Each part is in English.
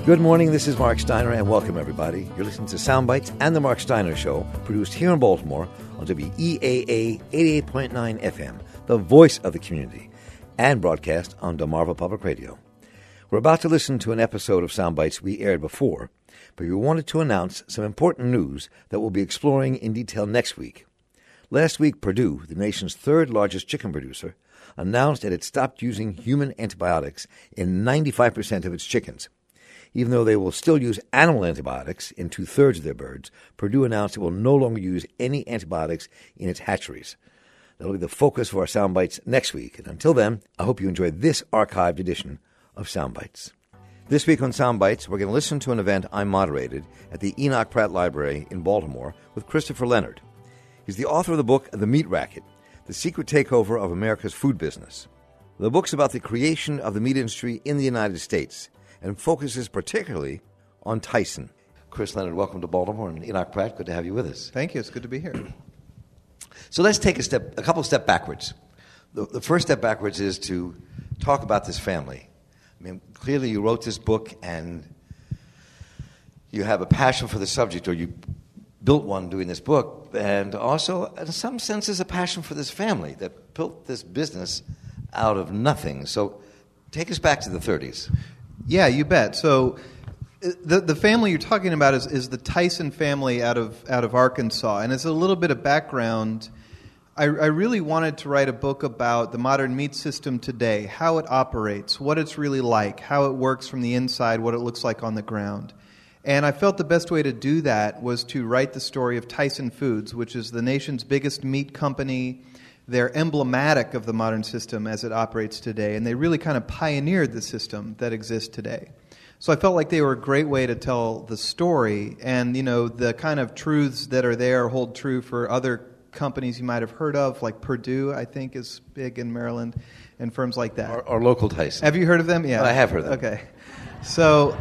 Good morning, this is Mark Steiner, and welcome, everybody. You're listening to Sound Bites and The Mark Steiner Show, produced here in Baltimore on WEAA 88.9 FM, the voice of the community, and broadcast on Delmarva Public Radio. We're about to listen to an episode of Sound Bites we aired before, but we wanted to announce some important news that we'll be exploring in detail next week. Last week, Perdue, the nation's third largest chicken producer, announced that it stopped using human antibiotics in 95% of its chickens. Even though they will still use animal antibiotics in two-thirds of their birds, Perdue announced it will no longer use any antibiotics in its hatcheries. That'll be the focus of our Sound Bites next week. And until then, I hope you enjoy this archived edition of Sound Bites. This week on Sound Bites, we're going to listen to an event I moderated at the Enoch Pratt Library in Baltimore with Christopher Leonard. He's the author of the book The Meat Racket, The Secret Takeover of America's Food Business. The book's about the creation of the meat industry in the United States and focuses particularly on Tyson. Chris Leonard, welcome to Baltimore, and Enoch Pratt, good to have you with us. Thank you. It's good to be here. So let's take a couple steps backwards. The first step backwards is to talk about this family. I mean, clearly you wrote this book and you have a passion for the subject, or you built one doing this book, and also, in some senses, a passion for this family that built this business out of nothing. So take us back to the 30s. Yeah, you bet. So the family you're talking about is the Tyson family out of Arkansas. And as a little bit of background, I really wanted to write a book about the modern meat system today, how it operates, what it's really like, how it works from the inside, what it looks like on the ground. And I felt the best way to do that was to write the story of Tyson Foods, which is the nation's biggest meat company. They're emblematic of the modern system as it operates today, and they really kind of pioneered the system that exists today. So I felt like they were a great way to tell the story, and the kind of truths that are there hold true for other companies you might have heard of, like Perdue, I think, is big in Maryland, and firms like that. Our local Tyson. Have you heard of them? Yeah, I have heard of them. Okay, so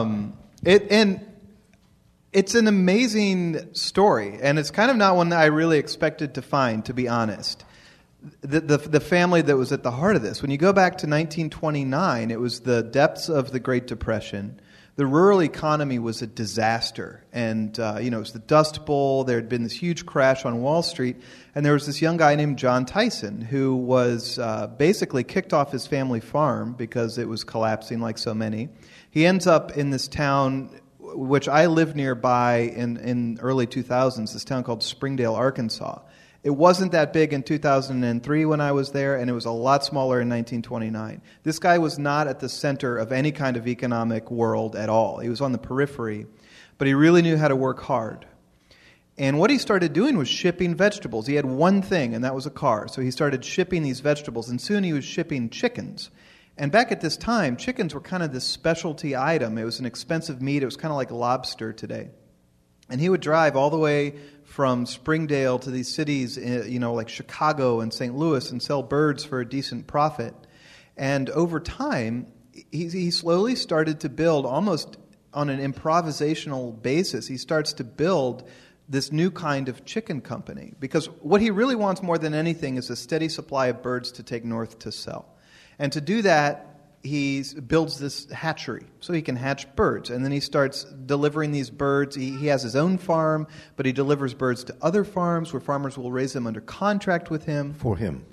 it's an amazing story, and it's kind of not one that I really expected to find, to be honest. The family that was at the heart of this. When you go back to 1929, it was the depths of the Great Depression. The rural economy was a disaster, and it was the Dust Bowl. There had been this huge crash on Wall Street, and there was this young guy named John Tyson who was basically kicked off his family farm because it was collapsing like so many. He ends up in this town, which I lived nearby in early 2000s, this town called Springdale, Arkansas. It wasn't that big in 2003 when I was there, and it was a lot smaller in 1929. This guy was not at the center of any kind of economic world at all. He was on the periphery, but he really knew how to work hard. And what he started doing was shipping vegetables. He had one thing, and that was a car. So he started shipping these vegetables, and soon he was shipping chickens. And back at this time, chickens were kind of this specialty item. It was an expensive meat. It was kind of like lobster today. And he would drive all the way from Springdale to these cities, like Chicago and St. Louis, and sell birds for a decent profit. And over time, he slowly started to build, almost on an improvisational basis, he starts to build this new kind of chicken company. Because what he really wants more than anything is a steady supply of birds to take north to sell. And to do that, he builds this hatchery so he can hatch birds. And then he starts delivering these birds. He has his own farm, but he delivers birds to other farms where farmers will raise them under contract with him. For him.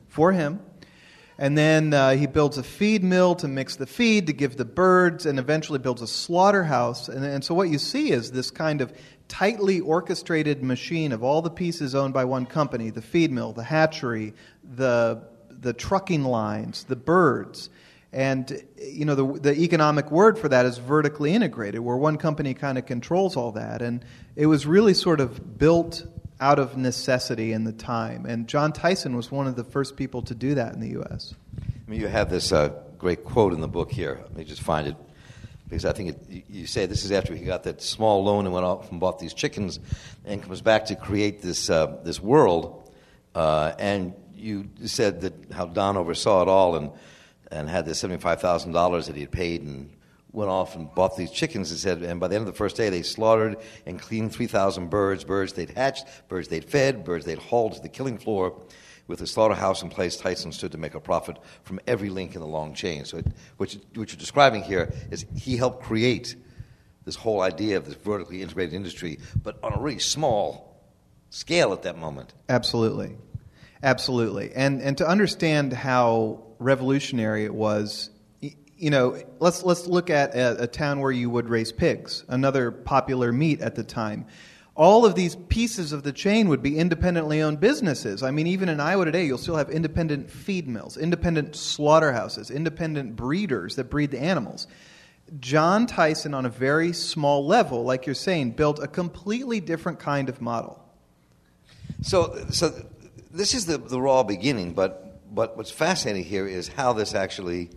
And then he builds a feed mill to mix the feed, to give the birds, and eventually builds a slaughterhouse. And so what you see is this kind of tightly orchestrated machine of all the pieces owned by one company: the feed mill, the hatchery, the trucking lines, the birds. And, the economic word for that is vertically integrated, where one company kind of controls all that. And it was really sort of built out of necessity in the time. And John Tyson was one of the first people to do that in the U.S. I mean, you have this great quote in the book here. Let me just find it, because I think you say this is after he got that small loan and went off and bought these chickens and comes back to create this world. And you said that how Don oversaw it all and had this $75,000 that he had paid and went off and bought these chickens, and by the end of the first day, they slaughtered and cleaned 3,000 birds they'd hatched, birds they'd fed, birds they'd hauled to the killing floor. With the slaughterhouse in place, Tyson stood to make a profit from every link in the long chain. So what you're describing here is he helped create this whole idea of this vertically integrated industry, but on a really small scale at that moment. Absolutely. Absolutely. And to understand how revolutionary it was, let's look at a town where you would raise pigs, another popular meat at the time. All of these pieces of the chain would be independently owned businesses. I mean, even in Iowa today, you'll still have independent feed mills, independent slaughterhouses, independent breeders that breed the animals. John Tyson, on a very small level, like you're saying, built a completely different kind of model. So this is the raw beginning, but what's fascinating here is how this actually,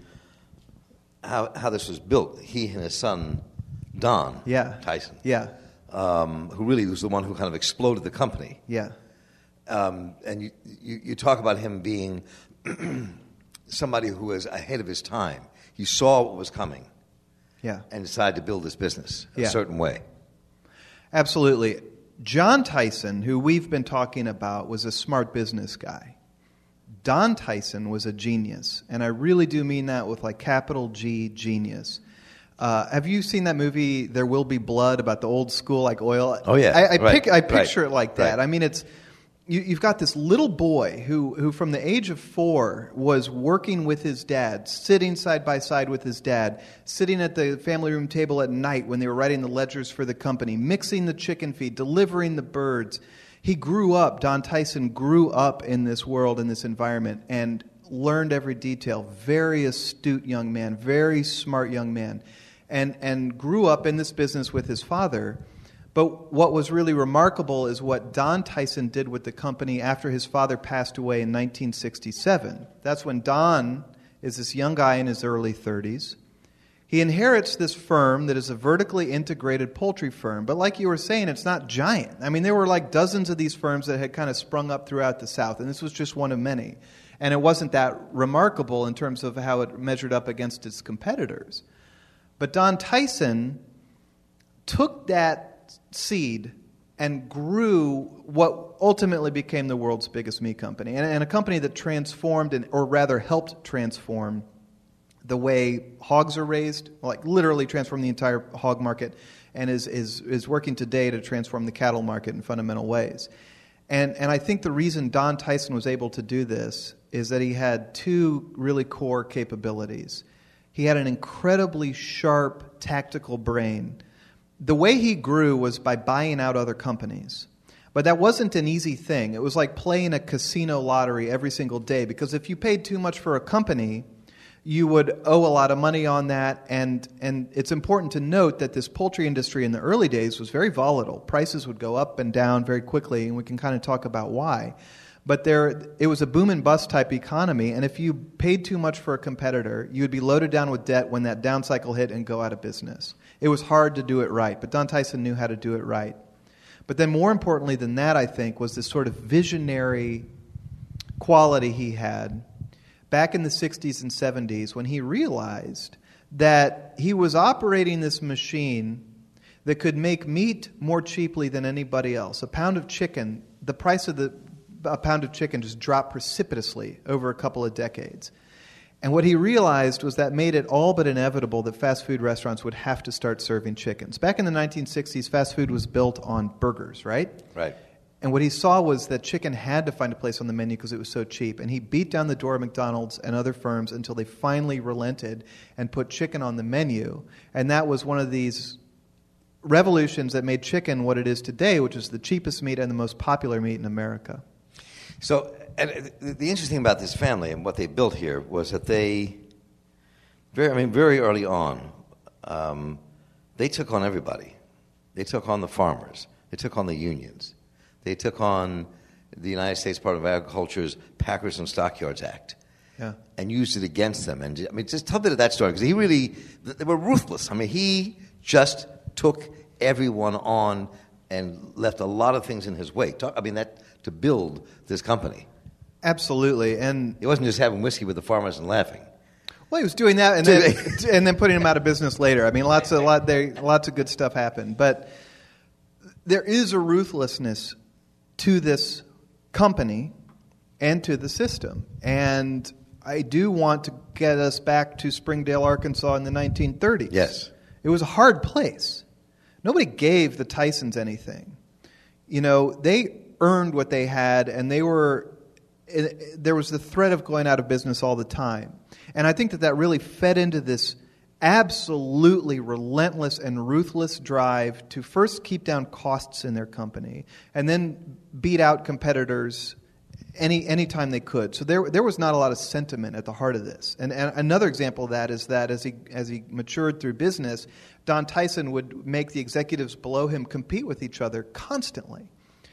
how this was built. He and his son, Don Tyson. Yeah. Who really was the one who kind of exploded the company. Yeah. And you talk about him being somebody who was ahead of his time. He saw what was coming. Yeah. And decided to build this business a certain way. Absolutely. John Tyson, who we've been talking about, was a smart business guy. Don Tyson was a genius. And I really do mean that with like capital G, genius. Have you seen that movie, There Will Be Blood, about the old school like oil? Oh, yeah. I picture it like that. Right. I mean, you've got this little boy who from the age of 4 was working with his dad, sitting side by side with his dad, sitting at the family room table at night when they were writing the ledgers for the company, mixing the chicken feed, delivering the birds. He grew up, Don Tyson grew up in this world, in this environment, and learned every detail. Very astute young man, very smart young man. And grew up in this business with his father. But what was really remarkable is what Don Tyson did with the company after his father passed away in 1967. That's when Don is this young guy in his early 30s. He inherits this firm that is a vertically integrated poultry firm. But like you were saying, it's not giant. I mean, there were like dozens of these firms that had kind of sprung up throughout the South, and this was just one of many. And it wasn't that remarkable in terms of how it measured up against its competitors. But Don Tyson took that seed and grew what ultimately became the world's biggest meat company, and a company that transformed, or rather helped transform, the way hogs are raised, like literally transformed the entire hog market, and is working today to transform the cattle market in fundamental ways. And I think the reason Don Tyson was able to do this is that he had two really core capabilities. He had an incredibly sharp, tactical brain. The way he grew was by buying out other companies. But that wasn't an easy thing. It was like playing a casino lottery every single day, because if you paid too much for a company, you would owe a lot of money on that. And it's important to note that this poultry industry in the early days was very volatile. Prices would go up and down very quickly, and we can kind of talk about why. But it was a boom and bust type economy, and if you paid too much for a competitor, you would be loaded down with debt when that down cycle hit and go out of business. It was hard to do it right, but Don Tyson knew how to do it right. But then more importantly than that, I think, was this sort of visionary quality he had back in the 60s and 70s when he realized that he was operating this machine that could make meat more cheaply than anybody else. A pound of chicken, the price of a pound of chicken just dropped precipitously over a couple of decades. And what he realized was that made it all but inevitable that fast food restaurants would have to start serving chickens. Back in the 1960s, fast food was built on burgers, right? Right. And what he saw was that chicken had to find a place on the menu because it was so cheap. And he beat down the door of McDonald's and other firms until they finally relented and put chicken on the menu. And that was one of these revolutions that made chicken what it is today, which is the cheapest meat and the most popular meat in America. So, and the interesting thing about this family and what they built here was that they, very early on, they took on everybody. They took on the farmers. They took on the unions. They took on the United States Department of Agriculture's Packers and Stockyards Act, and used it against them. And just tell a bit of that story, because they were ruthless. He just took everyone on and left a lot of things in his wake. To build this company. Absolutely. And he wasn't just having whiskey with the farmers and laughing. Well, he was doing that and then putting them out of business later. Lots of good stuff happened. But there is a ruthlessness to this company and to the system. And I do want to get us back to Springdale, Arkansas in the 1930s. Yes. It was a hard place. Nobody gave the Tysons anything. They earned what they had, and there was the threat of going out of business all the time. And I think that really fed into this absolutely relentless and ruthless drive to first keep down costs in their company and then beat out competitors any time they could. So there was not a lot of sentiment at the heart of this. And another example of that is that as he matured through business, Don Tyson would make the executives below him compete with each other constantly.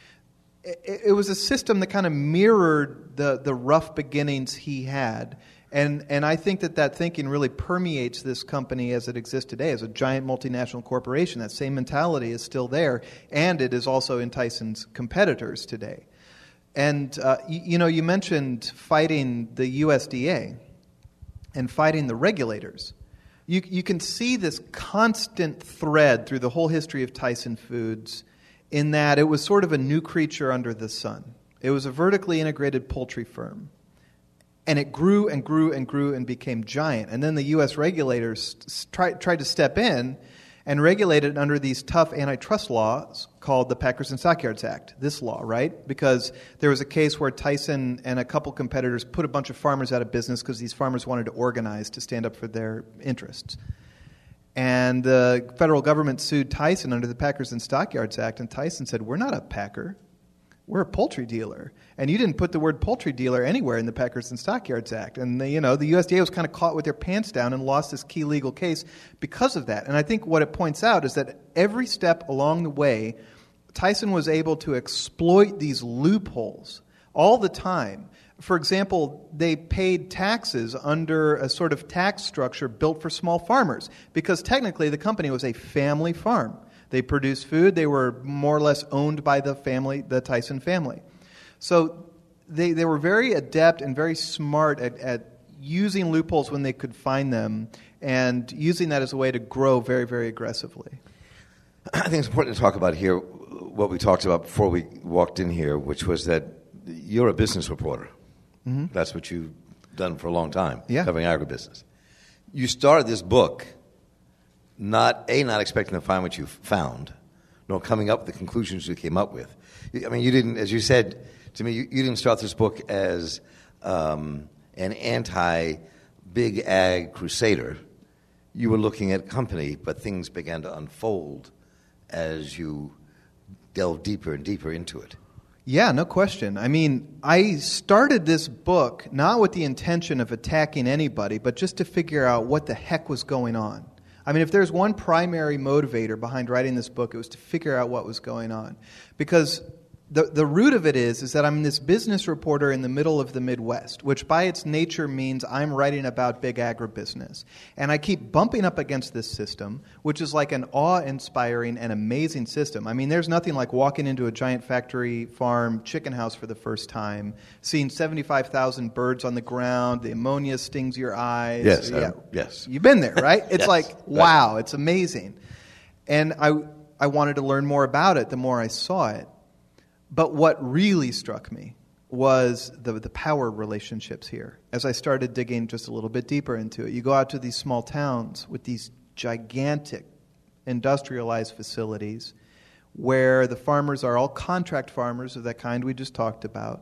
It was a system that kind of mirrored the rough beginnings he had. And I think that thinking really permeates this company as it exists today, as a giant multinational corporation. That same mentality is still there, and it is also in Tyson's competitors today. And, you mentioned fighting the USDA and fighting the regulators. You can see this constant thread through the whole history of Tyson Foods in that it was sort of a new creature under the sun. It was a vertically integrated poultry firm. And it grew and grew and grew and became giant. And then the U.S. regulators tried to step in and regulate it under these tough antitrust laws called the Packers and Stockyards Act, this law, right? Because there was a case where Tyson and a couple competitors put a bunch of farmers out of business because these farmers wanted to organize to stand up for their interests. And the federal government sued Tyson under the Packers and Stockyards Act, and Tyson said, "We're not a packer. We're a poultry dealer." And you didn't put the word poultry dealer anywhere in the Packers and Stockyards Act. And the USDA was kind of caught with their pants down and lost this key legal case because of that. And I think what it points out is that every step along the way, Tyson was able to exploit these loopholes all the time. For example, they paid taxes under a sort of tax structure built for small farmers because technically the company was a family farm. They produced food. They were more or less owned by the Tyson family. So they were very adept and very smart at using loopholes when they could find them and using that as a way to grow very, very aggressively. I think it's important to talk about here what we talked about before we walked in here, which was that you're a business reporter. Mm-hmm. That's what you've done for a long time, covering agribusiness. You started this book not expecting to find what you found, nor coming up with the conclusions you came up with. I mean, you didn't, as you said to me, you didn't start this book as an anti-big ag crusader. You were looking at company, but things began to unfold as you delved deeper and deeper into it. Yeah, no question. I mean, I started this book not with the intention of attacking anybody, but just to figure out what the heck was going on. I mean, if there's one primary motivator behind writing this book, it was to figure out what was going on. Because the root of it is that I'm this business reporter in the middle of the Midwest, which by its nature means I'm writing about big agribusiness. And I keep bumping up against this system, which is like an awe-inspiring and amazing system. I mean, there's nothing like walking into a giant factory farm chicken house for the first time, seeing 75,000 birds on the ground, the ammonia stings your eyes. Yes, yes. You've been there, right? It's yes, like, wow, it's amazing. And I wanted to learn more about it the more I saw it. But what really struck me was the power relationships here. As I started digging just a little bit deeper into it, you go out to these small towns with these gigantic industrialized facilities where the farmers are all contract farmers of that kind we just talked about.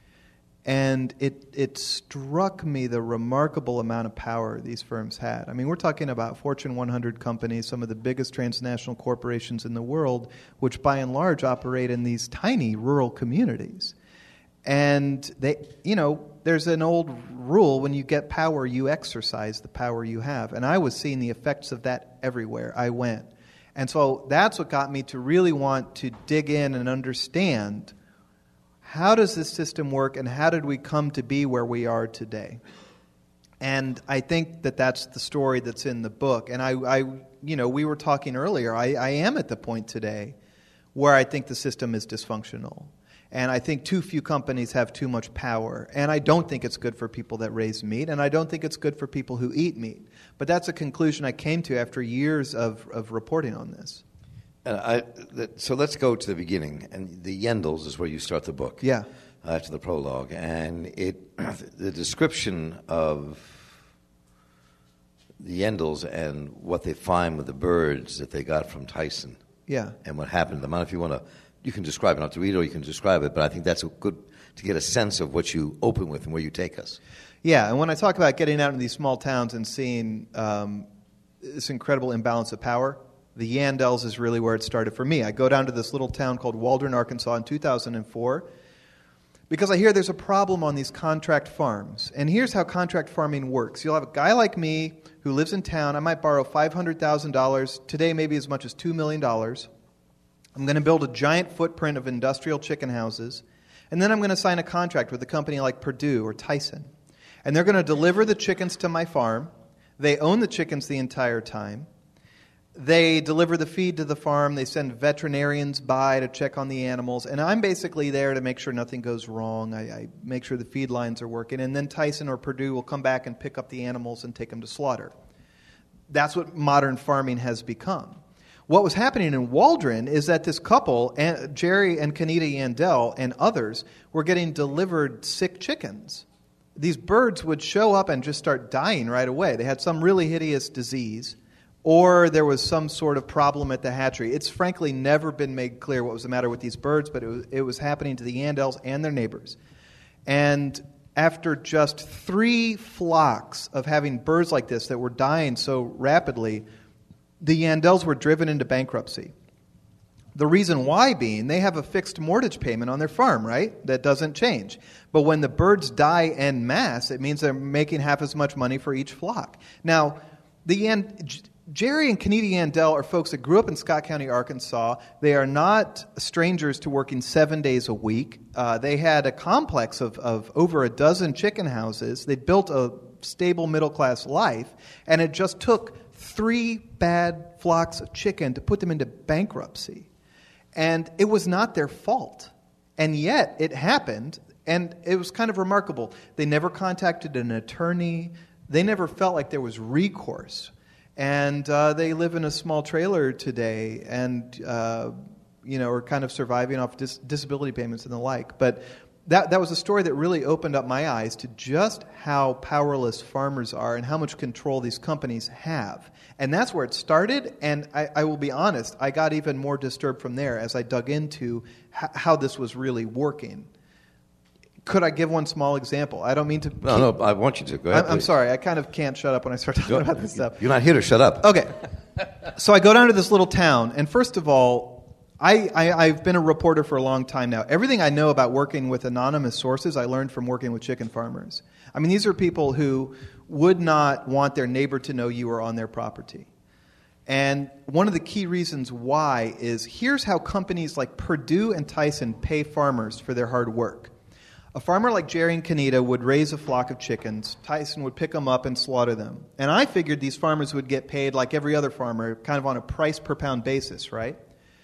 And it struck me the remarkable amount of power these firms had. I mean, we're talking about Fortune 100 companies, some of the biggest transnational corporations in the world, which by and large operate in these tiny rural communities. And there's an old rule: when you get power, you exercise the power you have. And I was seeing the effects of that everywhere I went. And so that's what got me to really want to dig in and understand, how does this system work, and how did we come to be where we are today? And I think that's the story that's in the book. And we were talking earlier, I am at the point today where I think the system is dysfunctional. And I think too few companies have too much power. And I don't think it's good for people that raise meat, and I don't think it's good for people who eat meat. But that's a conclusion I came to after years of reporting on this. So let's go to the beginning, and the Yendels is where you start the book. Yeah. After the prologue, and the description of the Yendels and what they find with the birds that they got from Tyson Yeah. And what happened. The amount, if you want to, you can describe it, not to read it, or you can describe it, but I think that's good to get a sense of what you open with and where you take us. Yeah, and when I talk about getting out in these small towns and seeing this incredible imbalance of power, the Yandels is really where it started for me. I go down to this little town called Waldron, Arkansas in 2004 because I hear there's a problem on these contract farms. And here's how contract farming works. You'll have a guy like me who lives in town. I might borrow $500,000, today maybe as much as $2 million. I'm going to build a giant footprint of industrial chicken houses, and then I'm going to sign a contract with a company like Perdue or Tyson. And they're going to deliver the chickens to my farm. They own the chickens the entire time. They deliver the feed to the farm. They send veterinarians by to check on the animals. And I'm basically there to make sure nothing goes wrong. I make sure the feed lines are working. And then Tyson or Perdue will come back and pick up the animals and take them to slaughter. That's what modern farming has become. What was happening in Waldron is that this couple, Jerry and Kenita Yandel and others, were getting delivered sick chickens. These birds would show up and just start dying right away. They had some really hideous disease, or there was some sort of problem at the hatchery. It's frankly never been made clear what was the matter with these birds, but it was happening to the Yandels and their neighbors. And after just 3 flocks of having birds like this that were dying so rapidly, the Yandels were driven into bankruptcy. The reason why being they have a fixed mortgage payment on their farm, right? That doesn't change. But when the birds die en masse, it means they're making half as much money for each flock. Now, Jerry and Kenita Yandel are folks that grew up in Scott County, Arkansas. They are not strangers to working 7 days a week. They had a complex of over a dozen chicken houses. They built a stable middle-class life, and it just took 3 bad flocks of chicken to put them into bankruptcy. And it was not their fault. And yet it happened, and it was kind of remarkable. They never contacted an attorney. They never felt like there was recourse. And they live in a small trailer today and, are kind of surviving off disability payments and the like. But that was a story that really opened up my eyes to just how powerless farmers are and how much control these companies have. And that's where it started, and I will be honest, I got even more disturbed from there as I dug into how this was really working. Could I give one small example? I don't mean to... No, I want you to. Go ahead, I'm sorry, I kind of can't shut up when I start talking about this stuff. You're not here to shut up. Okay. So I go down to this little town, and first of all, I've been a reporter for a long time now. Everything I know about working with anonymous sources, I learned from working with chicken farmers. I mean, these are people who would not want their neighbor to know you were on their property. And one of the key reasons why is here's how companies like Perdue and Tyson pay farmers for their hard work. A farmer like Jerry and Kenita would raise a flock of chickens. Tyson would pick them up and slaughter them. And I figured these farmers would get paid like every other farmer, kind of on a price per pound basis, right?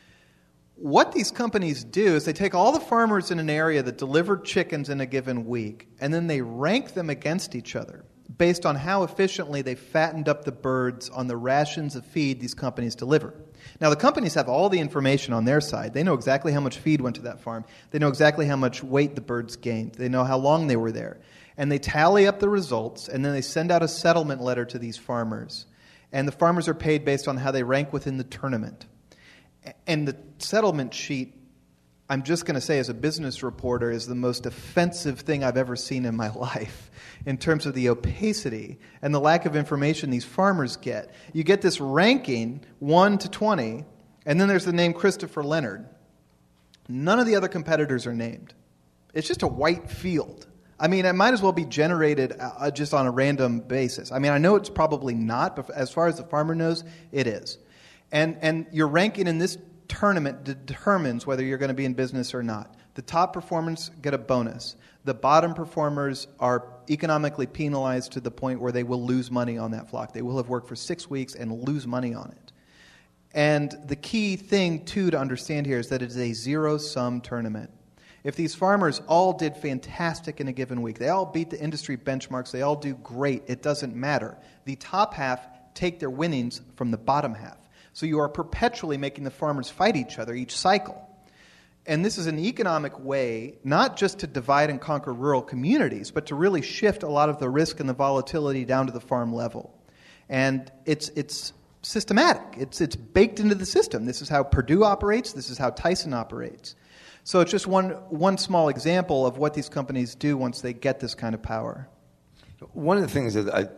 What these companies do is they take all the farmers in an area that delivered chickens in a given week, and then they rank them against each other based on how efficiently they fattened up the birds on the rations of feed these companies deliver. Now, the companies have all the information on their side. They know exactly how much feed went to that farm. They know exactly how much weight the birds gained. They know how long they were there. And they tally up the results, and then they send out a settlement letter to these farmers. And the farmers are paid based on how they rank within the tournament. And the settlement sheet, I'm just going to say as a business reporter, is the most offensive thing I've ever seen in my life in terms of the opacity and the lack of information these farmers get. You get this ranking, 1 to 20, and then there's the name Christopher Leonard. None of the other competitors are named. It's just a white field. I mean, it might as well be generated just on a random basis. I mean, I know it's probably not, but as far as the farmer knows, it is. And your ranking in this tournament determines whether you're going to be in business or not. The top performers get a bonus. The bottom performers are economically penalized to the point where they will lose money on that flock. They will have worked for 6 weeks and lose money on it. And the key thing, too, to understand here is that it is a zero-sum tournament. If these farmers all did fantastic in a given week, they all beat the industry benchmarks, they all do great, it doesn't matter. The top half take their winnings from the bottom half. So you are perpetually making the farmers fight each other each cycle. And this is an economic way, not just to divide and conquer rural communities, but to really shift a lot of the risk and the volatility down to the farm level. And it's systematic. It's baked into the system. This is how Purdue operates. This is how Tyson operates. So it's just one small example of what these companies do once they get this kind of power. One of the things that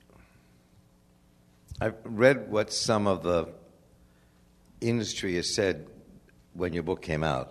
I've read what some of the industry has said when your book came out,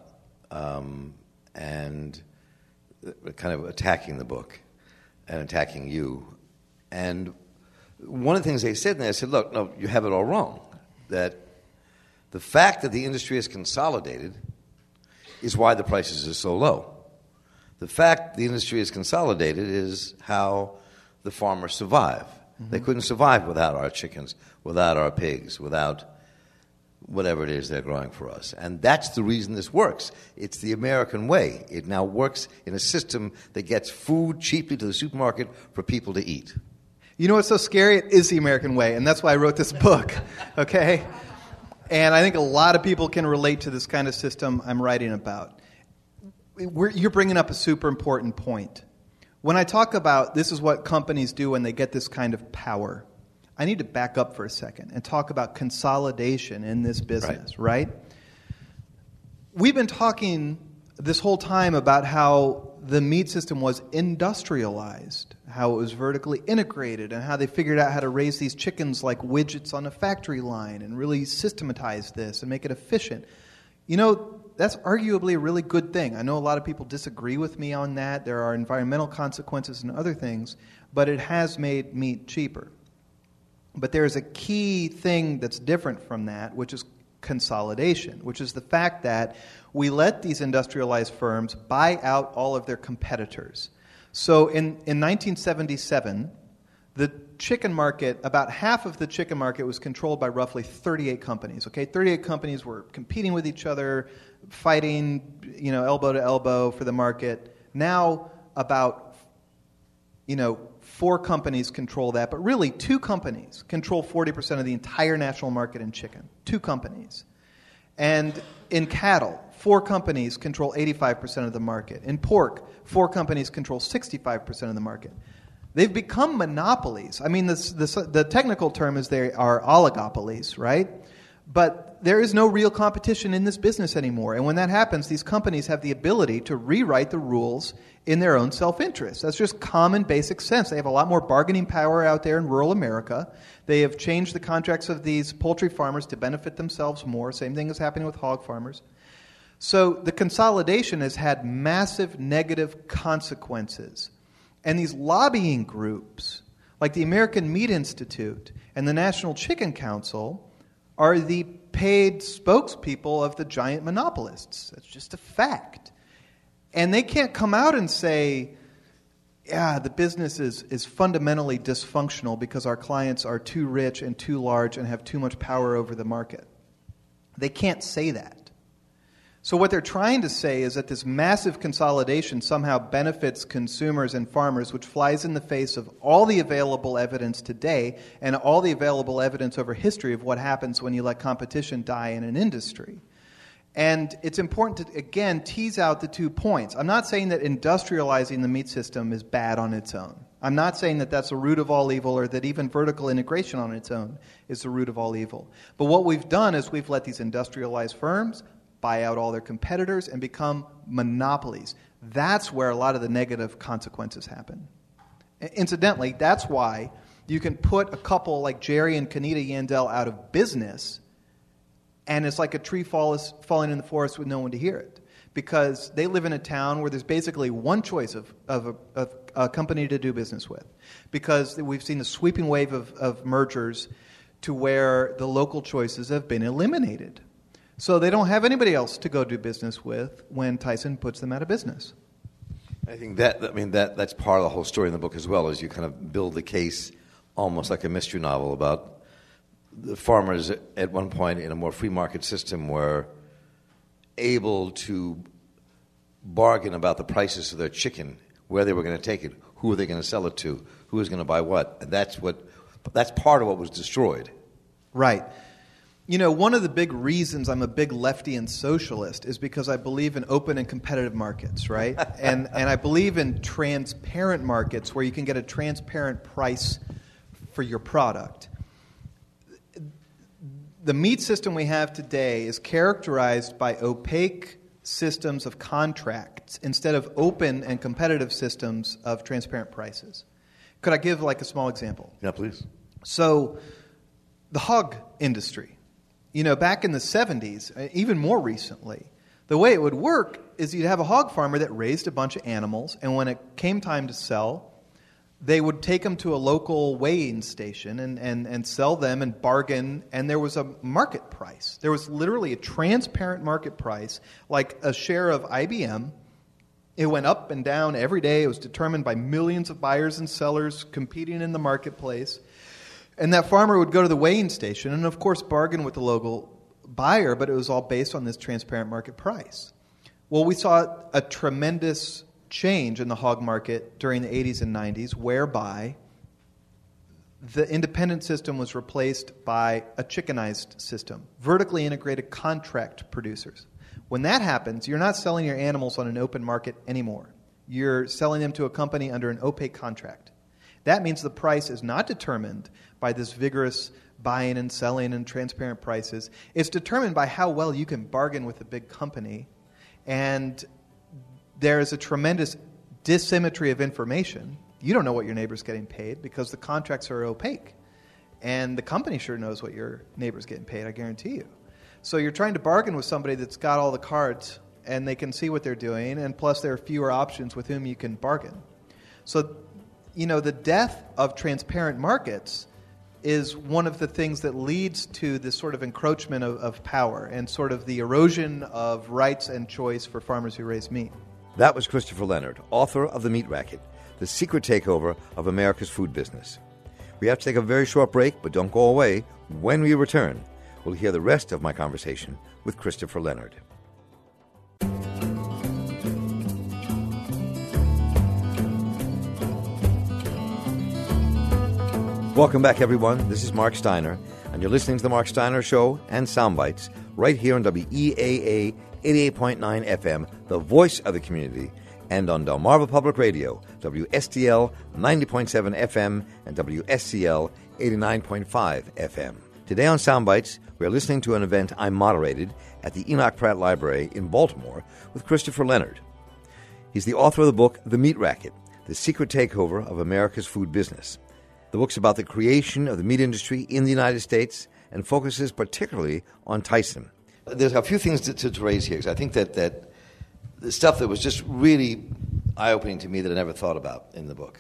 and kind of attacking the book and attacking you. And one of the things they said, they said, look, no, you have it all wrong. That the fact that the industry is consolidated is why the prices are so low. The fact the industry is consolidated is how the farmers survive. Mm-hmm. They couldn't survive without our chickens, without our pigs, without whatever it is they're growing for us. And that's the reason this works. It's the American way. It now works in a system that gets food cheaply to the supermarket for people to eat. You know what's so scary? It is the American way, and that's why I wrote this book, okay? And I think a lot of people can relate to this kind of system I'm writing about. You're bringing up a super important point. When I talk about this is what companies do when they get this kind of power, I need to back up for a second and talk about consolidation in this business, right? We've been talking this whole time about how the meat system was industrialized, how it was vertically integrated, and how they figured out how to raise these chickens like widgets on a factory line and really systematize this and make it efficient. You know, that's arguably a really good thing. I know a lot of people disagree with me on that. There are environmental consequences and other things, but it has made meat cheaper. But there is a key thing that's different from that, which is consolidation, which is the fact that we let these industrialized firms buy out all of their competitors. So in 1977, the chicken market, about half of the chicken market was controlled by roughly 38 companies. Okay, 38 companies were competing with each other, fighting, elbow to elbow for the market. Now about, 4 companies control that, but really 2 companies control 40% of the entire national market in chicken. 2 companies. And in cattle, 4 companies control 85% of the market. In pork, 4 companies control 65% of the market. They've become monopolies. I mean, the technical term is they are oligopolies, right? But there is no real competition in this business anymore. And when that happens, these companies have the ability to rewrite the rules in their own self-interest. That's just common basic sense. They have a lot more bargaining power out there in rural America. They have changed the contracts of these poultry farmers to benefit themselves more. Same thing is happening with hog farmers. So the consolidation has had massive negative consequences. And these lobbying groups, like the American Meat Institute and the National Chicken Council, are the paid spokespeople of the giant monopolists. That's just a fact. And they can't come out and say, yeah, the business is fundamentally dysfunctional because our clients are too rich and too large and have too much power over the market. They can't say that. So what they're trying to say is that this massive consolidation somehow benefits consumers and farmers, which flies in the face of all the available evidence today and all the available evidence over history of what happens when you let competition die in an industry. And it's important to, again, tease out the 2 points. I'm not saying that industrializing the meat system is bad on its own. I'm not saying that that's the root of all evil or that even vertical integration on its own is the root of all evil. But what we've done is we've let these industrialized firms buy out all their competitors and become monopolies. That's where a lot of the negative consequences happen. Incidentally, that's why you can put a couple like Jerry and Kenita Yandel out of business, and it's like a tree falling in the forest with no one to hear it. Because they live in a town where there's basically one choice of a company to do business with. Because we've seen a sweeping wave of mergers to where the local choices have been eliminated. So they don't have anybody else to go do business with when Tyson puts them out of business. I think that's part of the whole story in the book as well, is you kind of build the case almost like a mystery novel about the farmers at one point in a more free market system were able to bargain about the prices of their chicken, where they were going to take it, who were they going to sell it to, who was going to buy what. And that's part of what was destroyed. Right. One of the big reasons I'm a big lefty and socialist is because I believe in open and competitive markets, right? and I believe in transparent markets where you can get a transparent price for your product. the meat system we have today is characterized by opaque systems of contracts instead of open and competitive systems of transparent prices. Could I give like a small example? Yeah, please. So the hog industry, back in the 70s, even more recently, the way it would work is you'd have a hog farmer that raised a bunch of animals, and when it came time to sell, they would take them to a local weighing station and sell them and bargain, and there was a market price. There was literally a transparent market price, like a share of IBM. It went up and down every day. It was determined by millions of buyers and sellers competing in the marketplace. And that farmer would go to the weighing station and, of course, bargain with the local buyer, but it was all based on this transparent market price. Well, we saw a tremendous change in the hog market during the 80s and 90s, whereby the independent system was replaced by a chickenized system, vertically integrated contract producers. When that happens, you're not selling your animals on an open market anymore. You're selling them to a company under an opaque contract. That means the price is not determined by this vigorous buying and selling and transparent prices. It's determined by how well you can bargain with a big company, and there is a tremendous dissymmetry of information. You don't know what your neighbor's getting paid because the contracts are opaque. And the company sure knows what your neighbor's getting paid, I guarantee you. So you're trying to bargain with somebody that's got all the cards and they can see what they're doing, and plus there are fewer options with whom you can bargain. So, the death of transparent markets is one of the things that leads to this sort of encroachment of power and sort of the erosion of rights and choice for farmers who raise meat. That was Christopher Leonard, author of The Meat Racket, The Secret Takeover of America's Food Business. We have to take a very short break, but don't go away. When we return, we'll hear the rest of my conversation with Christopher Leonard. Welcome back, everyone. This is Mark Steiner, and you're listening to The Mark Steiner Show and Soundbites right here on WEAA 88.9 FM, the voice of the community, and on Delmarva Public Radio, WSTL 90.7 FM and WSCL 89.5 FM. Today on Soundbites, we are listening to an event I moderated at the Enoch Pratt Library in Baltimore with Christopher Leonard. He's the author of the book The Meat Racket, The Secret Takeover of America's Food Business. The book's about the creation of the meat industry in the United States and focuses particularly on Tyson. There's a few things to raise here, because I think that the stuff that was just really eye-opening to me that I never thought about in the book.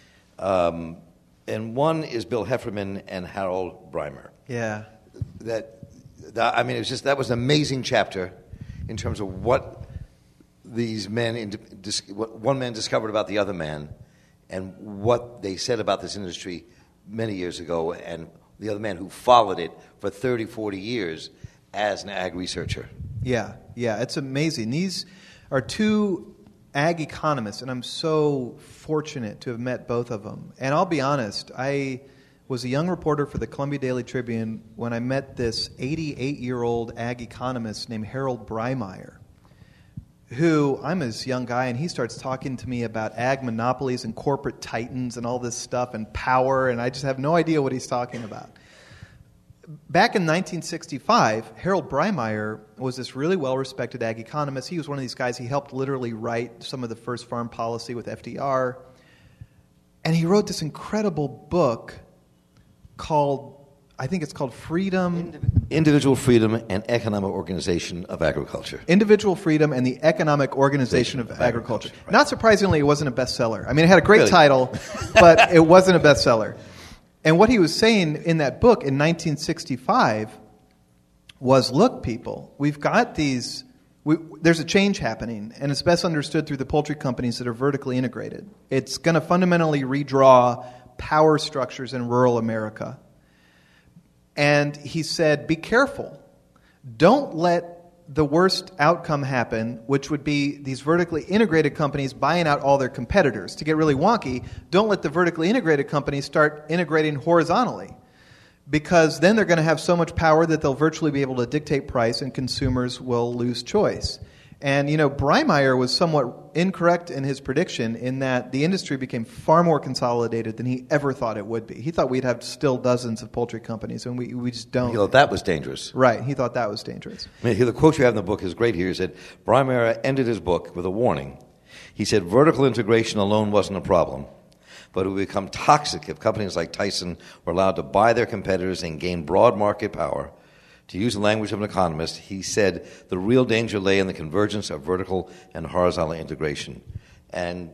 And one is Bill Hefferman and Harold Breimer. Yeah. That was an amazing chapter in terms of what these men, what one man discovered about the other man, and what they said about this industry many years ago, and the other man who followed it for 30, 40 years as an ag researcher. Yeah, it's amazing. These are two ag economists, and I'm so fortunate to have met both of them. And I'll be honest, I was a young reporter for the Columbia Daily Tribune when I met this 88-year-old ag economist named Harold Breimeyer, who, I'm this young guy, and he starts talking to me about ag monopolies and corporate titans and all this stuff and power, and I just have no idea what he's talking about. Back in 1965, Harold Breimeyer was this really well-respected ag economist. He was one of these guys, he helped literally write some of the first farm policy with FDR. And he wrote this incredible book called, I think it's called Freedom... Individual Freedom and Economic Organization of Agriculture. Individual Freedom and the Economic Organization of Agriculture. Right. Not surprisingly, it wasn't a bestseller. I mean, it had a great title, but it wasn't a bestseller. And what he was saying in that book in 1965 was, look, people, we've got these... there's a change happening, and it's best understood through the poultry companies that are vertically integrated. It's going to fundamentally redraw power structures in rural America. And he said, be careful. Don't let the worst outcome happen, which would be these vertically integrated companies buying out all their competitors. To get really wonky, don't let the vertically integrated companies start integrating horizontally, because then they're going to have so much power that they'll virtually be able to dictate price and consumers will lose choice. And, Breimeyer was somewhat incorrect in his prediction in that the industry became far more consolidated than he ever thought it would be. He thought we'd have still dozens of poultry companies, and we just don't. He thought that was dangerous. Right. He thought that was dangerous. I mean, the quote you have in the book is great here. He said, Breimeyer ended his book with a warning. He said, vertical integration alone wasn't a problem, but it would become toxic if companies like Tyson were allowed to buy their competitors and gain broad market power. To use the language of an economist, he said the real danger lay in the convergence of vertical and horizontal integration. And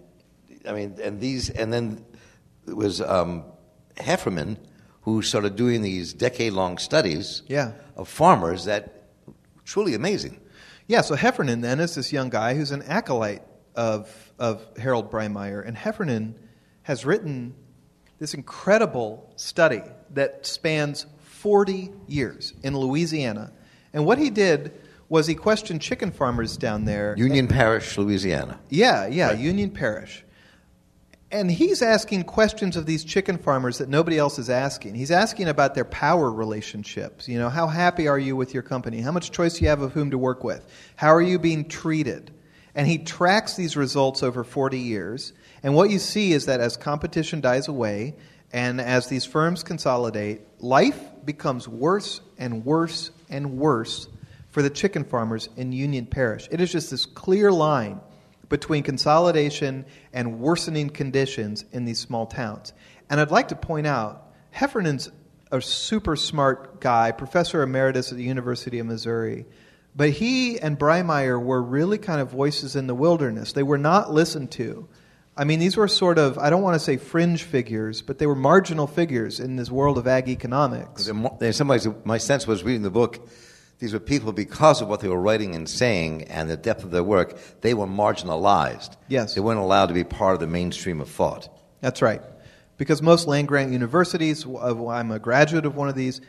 then it was Hefferman who started doing these decade-long studies of farmers that truly amazing. Yeah, so Heffernan then is this young guy who's an acolyte of Harold Breimeyer, and Heffernan has written this incredible study that spans 40 years in Louisiana. And what he did was he questioned chicken farmers down there. Union Parish, Louisiana. Yeah, right. Union Parish. And he's asking questions of these chicken farmers that nobody else is asking. He's asking about their power relationships. How happy are you with your company? How much choice do you have of whom to work with? How are you being treated? And he tracks these results over 40 years. And what you see is that as competition dies away and as these firms consolidate, life becomes worse and worse and worse for the chicken farmers in Union Parish. It is just this clear line between consolidation and worsening conditions in these small towns. And I'd like to point out, Heffernan's a super smart guy, professor emeritus at the University of Missouri, but he and Breimeyer were really kind of voices in the wilderness. They were not listened to. I mean, these were sort of, I don't want to say fringe figures, but they were marginal figures in this world of ag economics. In some ways, my sense was reading the book, these were people, because of what they were writing and saying and the depth of their work, they were marginalized. Yes. They weren't allowed to be part of the mainstream of thought. That's right. Because most land-grant universities, I'm a graduate of one of these,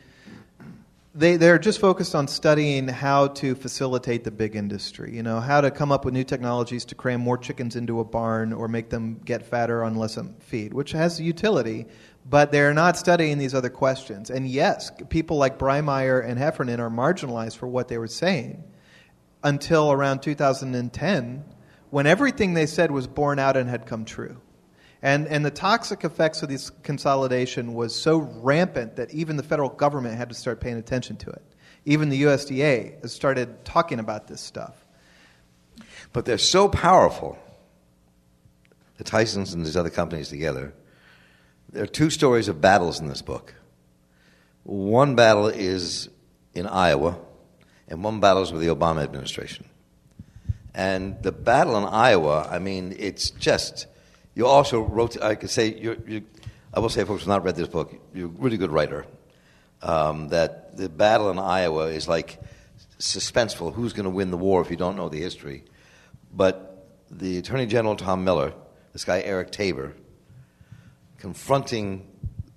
they're just focused on studying how to facilitate the big industry, how to come up with new technologies to cram more chickens into a barn or make them get fatter on less feed, which has utility, but they're not studying these other questions. And yes, people like Breimeyer and Heffernan are marginalized for what they were saying until around 2010, when everything they said was borne out and had come true. And the toxic effects of this consolidation was so rampant that even the federal government had to start paying attention to it. Even the USDA has started talking about this stuff. But they're so powerful, the Tysons and these other companies together. There are two stories of battles in this book. One battle is in Iowa, and one battle is with the Obama administration. And the battle in Iowa, it's just... You also wrote, I could say, I will say, folks who have not read this book, you're a really good writer, that the battle in Iowa is like suspenseful. Who's going to win the war if you don't know the history? But the Attorney General, Tom Miller, this guy, Eric Tabor, confronting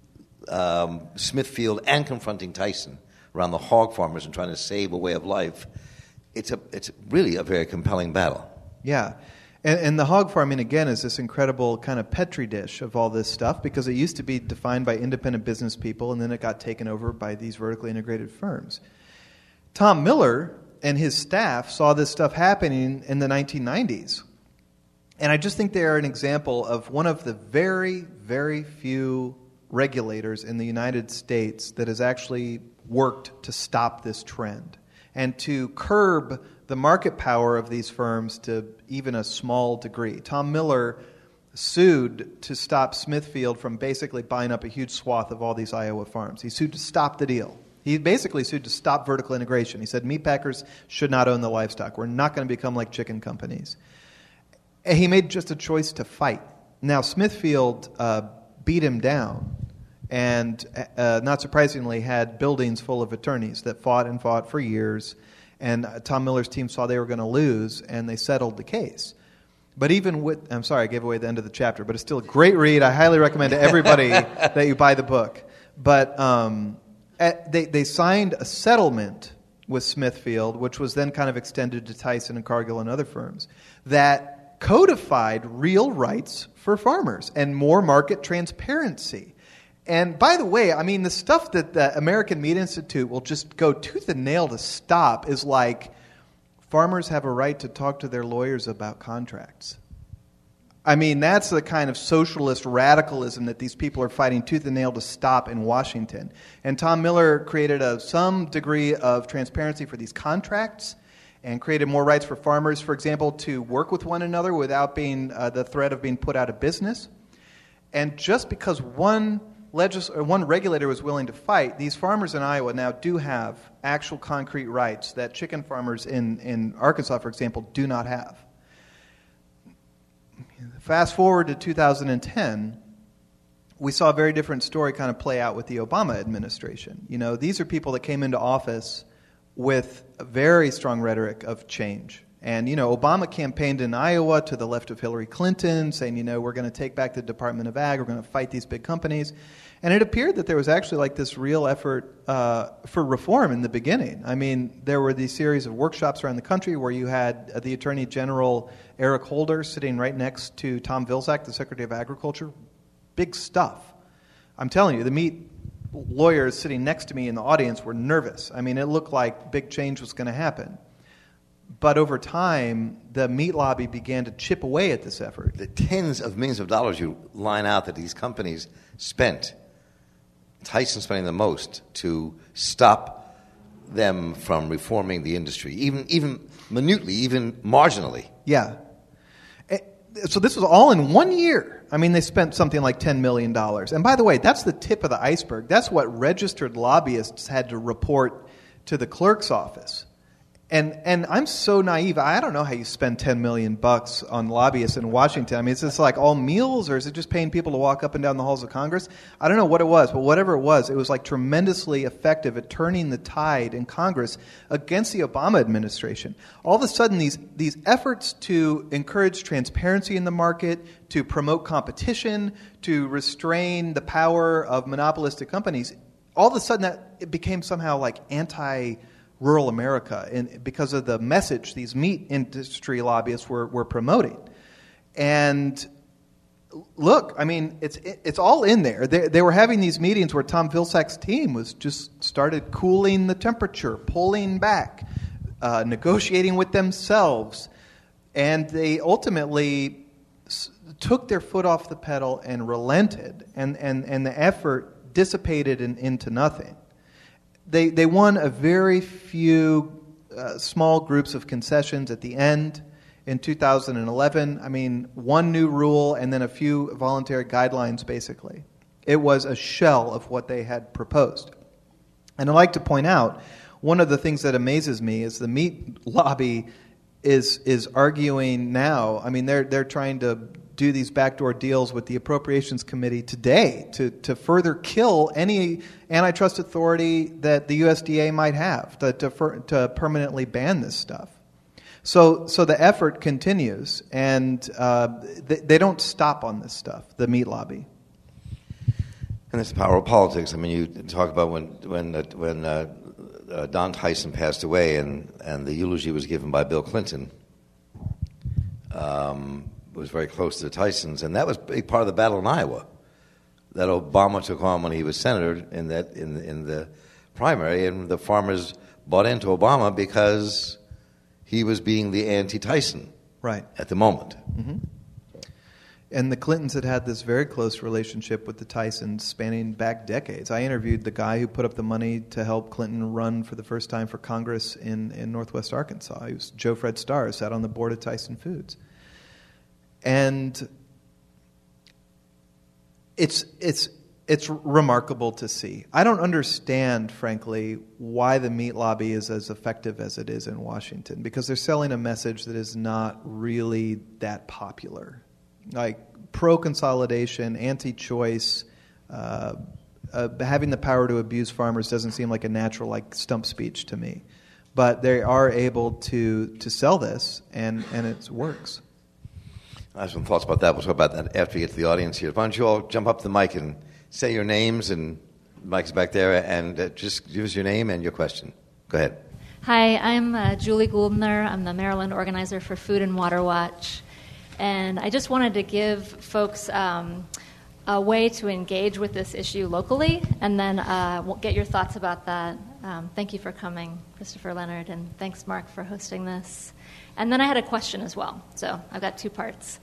Smithfield and confronting Tyson around the hog farmers and trying to save a way of life, it's really a very compelling battle. Yeah. And the hog farming, again, is this incredible kind of petri dish of all this stuff because it used to be defined by independent business people, and then it got taken over by these vertically integrated firms. Tom Miller and his staff saw this stuff happening in the 1990s. And I just think they are an example of one of the very, very few regulators in the United States that has actually worked to stop this trend and to curb the market power of these firms to even a small degree. Tom Miller sued to stop Smithfield from basically buying up a huge swath of all these Iowa farms. He sued to stop the deal. He basically sued to stop vertical integration. He said meat packers should not own the livestock. We're not going to become like chicken companies. And he made just a choice to fight. Now, Smithfield beat him down and, not surprisingly, had buildings full of attorneys that fought and fought for years. And Tom Miller's team saw they were going to lose, and they settled the case. But even with, I'm sorry, I gave away the end of the chapter, but it's still a great read. I highly recommend to everybody that you buy the book. But they signed a settlement with Smithfield, which was then kind of extended to Tyson and Cargill and other firms, that codified real rights for farmers and more market transparency. And by the way, the stuff that the American Meat Institute will just go tooth and nail to stop is like farmers have a right to talk to their lawyers about contracts. I mean, that's the kind of socialist radicalism that these people are fighting tooth and nail to stop in Washington. And Tom Miller created some degree of transparency for these contracts and created more rights for farmers, for example, to work with one another without being the threat of being put out of business. And just because one regulator was willing to fight, these farmers in Iowa now do have actual concrete rights that chicken farmers in Arkansas, for example, do not have. Fast forward to 2010, we saw a very different story kind of play out with the Obama administration. You know, these are people that came into office with a very strong rhetoric of change. And, you know, Obama campaigned in Iowa to the left of Hillary Clinton, saying, you know, we're going to take back the Department of Ag, we're going to fight these big companies. And it appeared that there was actually like this real effort for reform in the beginning. I mean, there were these series of workshops around the country where you had the Attorney General Eric Holder sitting right next to Tom Vilsack, the Secretary of Agriculture. Big stuff. I'm telling you, the meat lawyers sitting next to me in the audience were nervous. I mean, it looked like big change was going to happen. But over time, the meat lobby began to chip away at this effort. The tens of millions of dollars you line out that these companies spent, Tyson spending the most to stop them from reforming the industry, even minutely, even marginally. Yeah. So this was all in 1 year. I mean, they spent something like $10 million. And by the way, that's the tip of the iceberg. That's what registered lobbyists had to report to the clerk's office. And I'm so naive. I don't know how you spend $10 million on lobbyists in Washington. I mean, is this like all meals, or is it just paying people to walk up and down the halls of Congress? I don't know what it was, but whatever it was like tremendously effective at turning the tide in Congress against the Obama administration. All of a sudden, these efforts to encourage transparency in the market, to promote competition, to restrain the power of monopolistic companies, all of a sudden that it became somehow like anti-rural America, and because of the message these meat industry lobbyists were promoting. And look, I mean, it's all in there. They were having these meetings where Tom Vilsack's team was just started cooling the temperature, pulling back, negotiating with themselves, and they ultimately took their foot off the pedal and relented, and the effort dissipated into nothing. They won a very few small groups of concessions at the end in 2011. I mean, one new rule and then a few voluntary guidelines, basically. It was a shell of what they had proposed. And I'd like to point out, one of the things that amazes me is the meat lobby is arguing now. I mean, they're trying to do these backdoor deals with the Appropriations Committee today to further kill any antitrust authority that the USDA might have to permanently ban this stuff. So the effort continues, and they don't stop on this stuff, the meat lobby. And it's the power of politics. I mean, you talk about when Don Tyson passed away and the eulogy was given by Bill Clinton. Was very close to the Tysons, and that was a big part of the battle in Iowa that Obama took on when he was senator in the primary, and the farmers bought into Obama because he was being the anti-Tyson right at the moment. Mm-hmm. And the Clintons had this very close relationship with the Tysons spanning back decades. I interviewed the guy who put up the money to help Clinton run for the first time for Congress in Northwest Arkansas. He was Joe Fred Starr, sat on the board of Tyson Foods. And it's remarkable to see. I don't understand, frankly, why the meat lobby is as effective as it is in Washington, because they're selling a message that is not really that popular. Like pro-consolidation, anti-choice, having the power to abuse farmers doesn't seem like a natural stump speech to me. But they are able to sell this, and it works. I have some thoughts about that. We'll talk about that after we get to the audience here. Why don't you all jump up to the mic and say your names, and the mic's back there, and just give us your name and your question. Go ahead. Hi, I'm Julie Gouldner. I'm the Maryland organizer for Food and Water Watch. And I just wanted to give folks a way to engage with this issue locally, and then get your thoughts about that Thank you for coming, Christopher Leonard, and thanks, Mark, for hosting this. And then I had a question as well, so I've got two parts.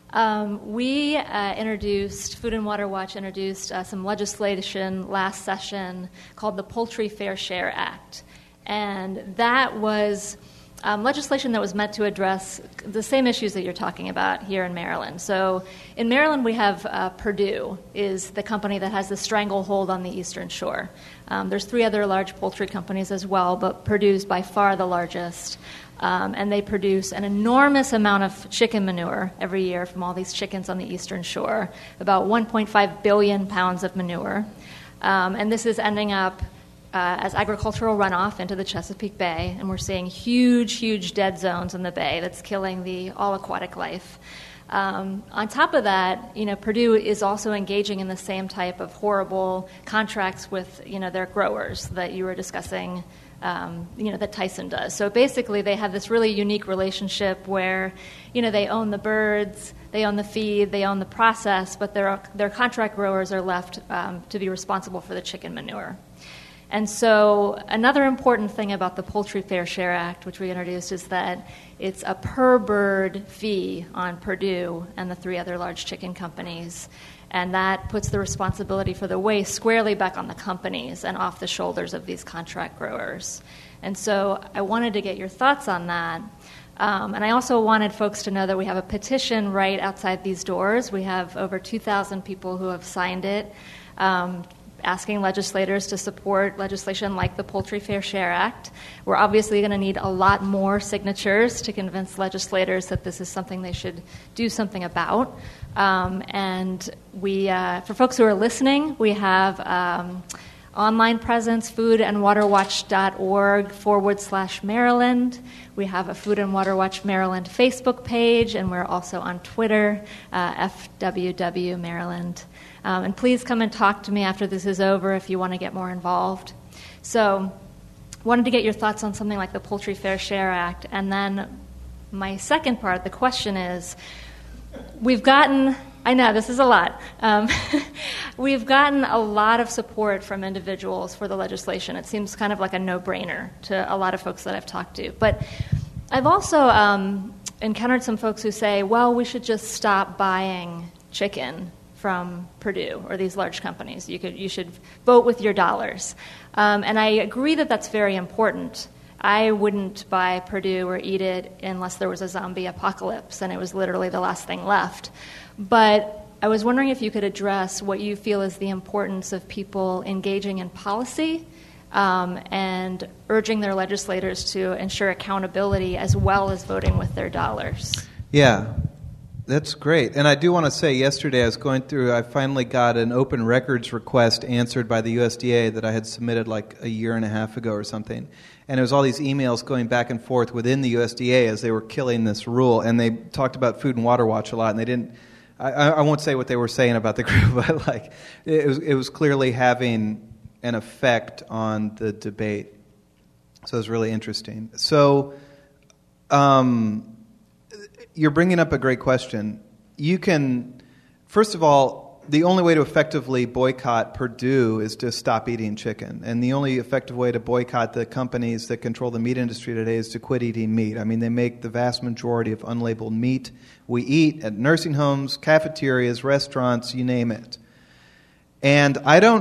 Food and Water Watch introduced some legislation last session called the Poultry Fair Share Act. And that was legislation that was meant to address the same issues that you're talking about here in Maryland. So in Maryland, we have Perdue is the company that has the stranglehold on the Eastern Shore. There's 3 other large poultry companies as well, but Purdue's by far the largest. And they produce an enormous amount of chicken manure every year from all these chickens on the Eastern Shore, about 1.5 billion pounds of manure. And this is ending up as agricultural runoff into the Chesapeake Bay, and we're seeing huge dead zones in the bay that's killing the all-aquatic life. On top of that, Perdue is also engaging in the same type of horrible contracts with, their growers that you were discussing, that Tyson does. So basically, they have this really unique relationship where, they own the birds, they own the feed, they own the process, but their contract growers are left to be responsible for the chicken manure. And so another important thing about the Poultry Fair Share Act, which we introduced, is that it's a per-bird fee on Perdue and the 3 other large chicken companies. And that puts the responsibility for the waste squarely back on the companies and off the shoulders of these contract growers. And so I wanted to get your thoughts on that. And I also wanted folks to know that we have a petition right outside these doors. We have over 2,000 people who have signed it, asking legislators to support legislation like the Poultry Fair Share Act. We're obviously going to need a lot more signatures to convince legislators that this is something they should do something about. And we, for folks who are listening, we have online presence, foodandwaterwatch.org/Maryland. We have a Food and Water Watch Maryland Facebook page, and we're also on Twitter, FWW Maryland. And please come and talk to me after this is over if you want to get more involved. So wanted to get your thoughts on something like the Poultry Fair Share Act. And then my second part, the question is, I know this is a lot. We've gotten a lot of support from individuals for the legislation. It seems kind of like a no-brainer to a lot of folks that I've talked to. But I've also encountered some folks who say, well, we should just stop buying chicken from Perdue or these large companies. You should vote with your dollars. And I agree that that's very important. I wouldn't buy Perdue or eat it unless there was a zombie apocalypse and it was literally the last thing left. But I was wondering if you could address what you feel is the importance of people engaging in policy and urging their legislators to ensure accountability as well as voting with their dollars. Yeah, that's great. And I do want to say, yesterday I was going through, I finally got an open records request answered by the USDA that I had submitted like a year and a half ago or something. And it was all these emails going back and forth within the USDA as they were killing this rule. And they talked about Food and Water Watch a lot, and they didn't, I won't say what they were saying about the group, but like it was clearly having an effect on the debate. So it was really interesting. So you're bringing up a great question. You can, first of all, the only way to effectively boycott Perdue is to stop eating chicken. And the only effective way to boycott the companies that control the meat industry today is to quit eating meat. I mean, they make the vast majority of unlabeled meat we eat at nursing homes, cafeterias, restaurants, you name it. And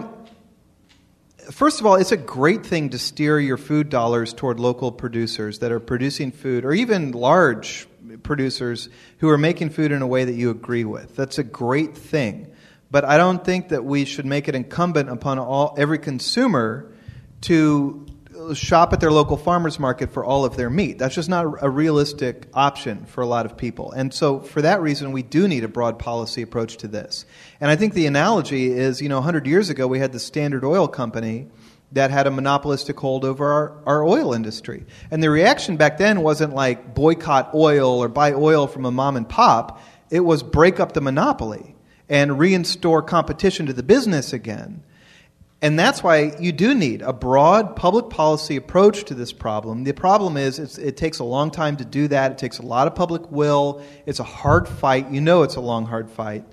first of all, it's a great thing to steer your food dollars toward local producers that are producing food, or even large producers who are making food in a way that you agree with. That's a great thing. But I don't think that we should make it incumbent upon every consumer to shop at their local farmers market for all of their meat. That's just not a realistic option for a lot of people. And so for that reason, we do need a broad policy approach to this. And I think the analogy is, 100 years ago, we had the Standard Oil Company that had a monopolistic hold over our oil industry. And the reaction back then wasn't like boycott oil or buy oil from a mom and pop. It was break up the monopoly and reinstore competition to the business again. And that's why you do need a broad public policy approach to this problem. The problem is it takes a long time to do that. It takes a lot of public will. It's a hard fight. It's a long, hard fight.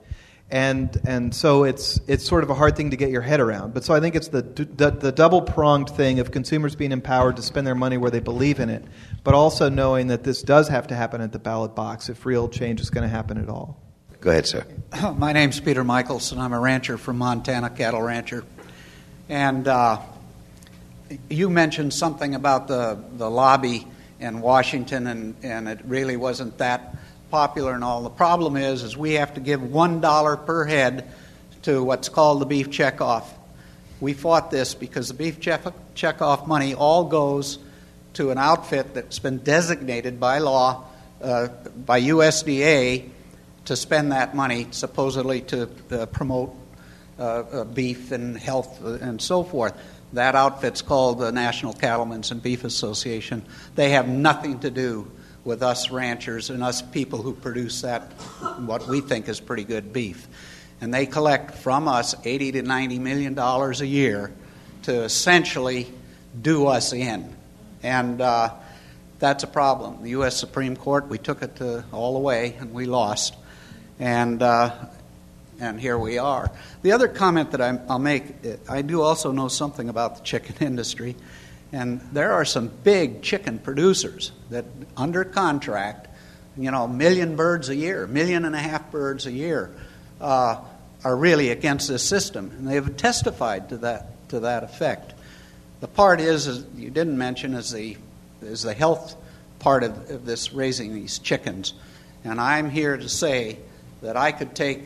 And so it's sort of a hard thing to get your head around. But so I think it's the double-pronged thing of consumers being empowered to spend their money where they believe in it, but also knowing that this does have to happen at the ballot box if real change is going to happen at all. Go ahead, sir. My name's Peter Michelson. I'm a rancher from Montana, cattle rancher. And you mentioned something about the lobby in Washington, and it really wasn't that popular and all. The problem is we have to give $1 per head to what's called the beef checkoff. We fought this because the beef checkoff money all goes to an outfit that's been designated by law by USDA to spend that money supposedly to promote beef and health and so forth. That outfit's called the National Cattlemen's and Beef Association. They have nothing to do with us ranchers and us people who produce that, what we think is pretty good beef. And they collect from us $80 to $90 million a year to essentially do us in. And that's a problem. The U.S. Supreme Court, we took it all the way, and we lost. And here we are. The other comment that I'll make, I do also know something about the chicken industry. And there are some big chicken producers that, under contract, 1 million birds a year, 1.5 million birds a year, are really against this system, and they've testified to that effect. The part is you didn't mention is the health part of this raising these chickens, and I'm here to say that I could take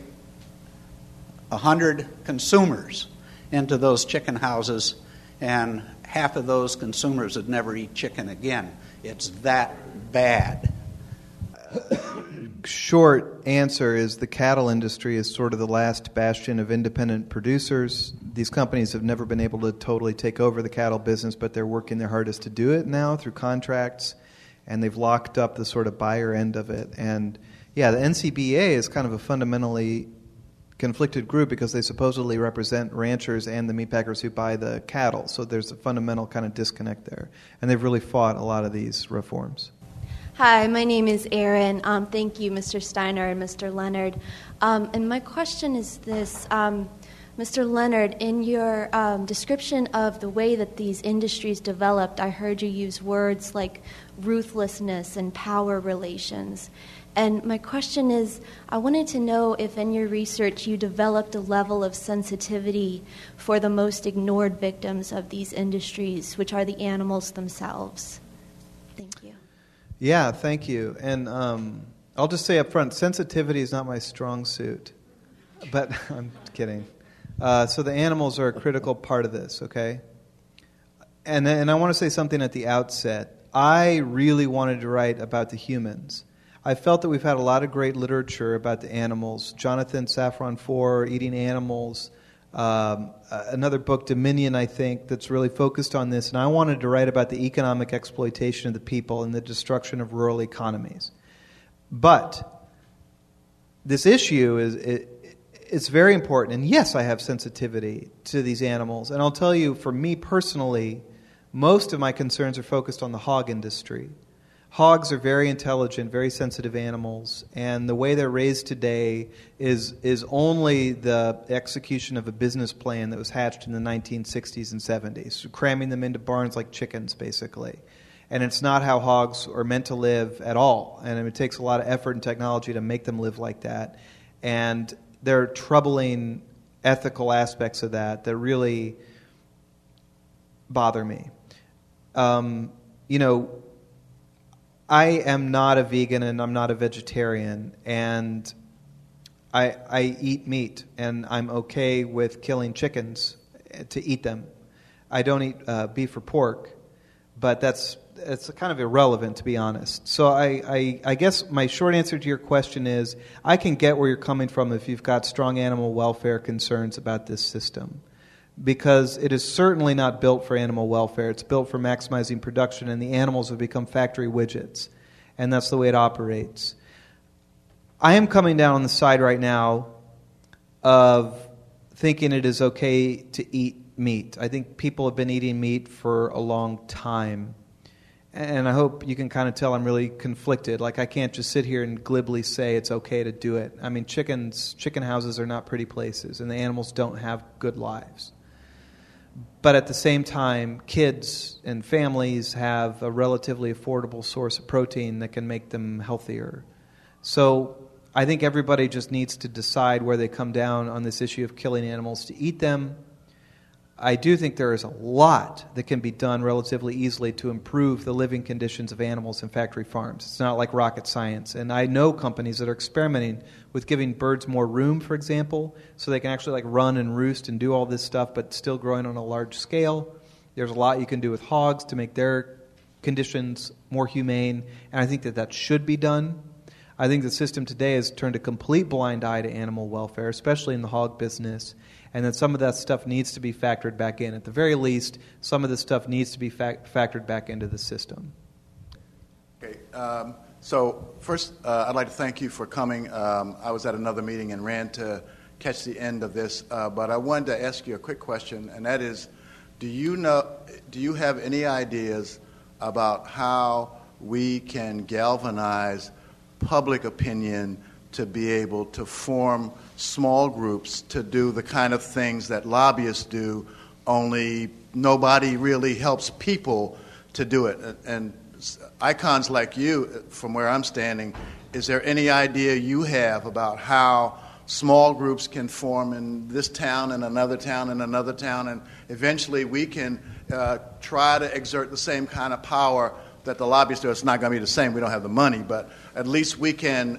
100 consumers into those chicken houses, and half of those consumers would never eat chicken again. It's that bad. Short answer is the cattle industry is sort of the last bastion of independent producers. These companies have never been able to totally take over the cattle business, but they're working their hardest to do it now through contracts, and they've locked up the sort of buyer end of it. And yeah, the NCBA is kind of a fundamentally conflicted group because they supposedly represent ranchers and the meatpackers who buy the cattle. So there's a fundamental kind of disconnect there. And they've really fought a lot of these reforms. Hi, my name is Erin. Thank you, Mr. Steiner and Mr. Leonard. And my question is this. Mr. Leonard, in your description of the way that these industries developed, I heard you use words like ruthlessness and power relations. And my question is, I wanted to know if in your research you developed a level of sensitivity for the most ignored victims of these industries, which are the animals themselves. Thank you. Yeah, thank you. And I'll just say up front, sensitivity is not my strong suit. But I'm kidding. So the animals are a critical part of this, okay? And I want to say something at the outset. I really wanted to write about the humans. I felt that we've had a lot of great literature about the animals. Jonathan Safran Foer, Eating Animals, another book, Dominion, I think, that's really focused on this. And I wanted to write about the economic exploitation of the people and the destruction of rural economies. But this issue it's very important. And yes, I have sensitivity to these animals. And I'll tell you, for me personally, most of my concerns are focused on the hog industry. Hogs are very intelligent, very sensitive animals, and the way they're raised today is only the execution of a business plan that was hatched in the 1960s and 70s, so cramming them into barns like chickens, basically. And it's not how hogs are meant to live at all, and it takes a lot of effort and technology to make them live like that. And there are troubling ethical aspects of that really bother me. I am not a vegan and I'm not a vegetarian, and I eat meat, and I'm okay with killing chickens to eat them. I don't eat beef or pork, but it's kind of irrelevant, to be honest. So I guess my short answer to your question is I can get where you're coming from if you've got strong animal welfare concerns about this system, because it is certainly not built for animal welfare. It's built for maximizing production, and the animals have become factory widgets, and that's the way it operates. I am coming down on the side right now of thinking it is okay to eat meat. I think people have been eating meat for a long time, and I hope you can kind of tell I'm really conflicted. Like, I can't just sit here and glibly say it's okay to do it. I mean, chicken houses are not pretty places, and the animals don't have good lives. But at the same time, kids and families have a relatively affordable source of protein that can make them healthier. So I think everybody just needs to decide where they come down on this issue of killing animals to eat them. I do think there is a lot that can be done relatively easily to improve the living conditions of animals in factory farms. It's not like rocket science. And I know companies that are experimenting with giving birds more room, for example, so they can actually like run and roost and do all this stuff, but still growing on a large scale. There's a lot you can do with hogs to make their conditions more humane, and I think that should be done. I think the system today has turned a complete blind eye to animal welfare, especially in the hog business, and that some of that stuff needs to be factored back in. At the very least, some of this stuff needs to be factored back into the system. Okay. So first, I'd like to thank you for coming. I was at another meeting and ran to catch the end of this, but I wanted to ask you a quick question, and that is, do you have any ideas about how we can galvanize public opinion to be able to form small groups to do the kind of things that lobbyists do, only nobody really helps people to do it? And icons like you, from where I'm standing, is there any idea you have about how small groups can form in this town and another town and another town, and eventually we can try to exert the same kind of power that the lobbyists do? It's not going to be the same. We don't have the money, but at least we can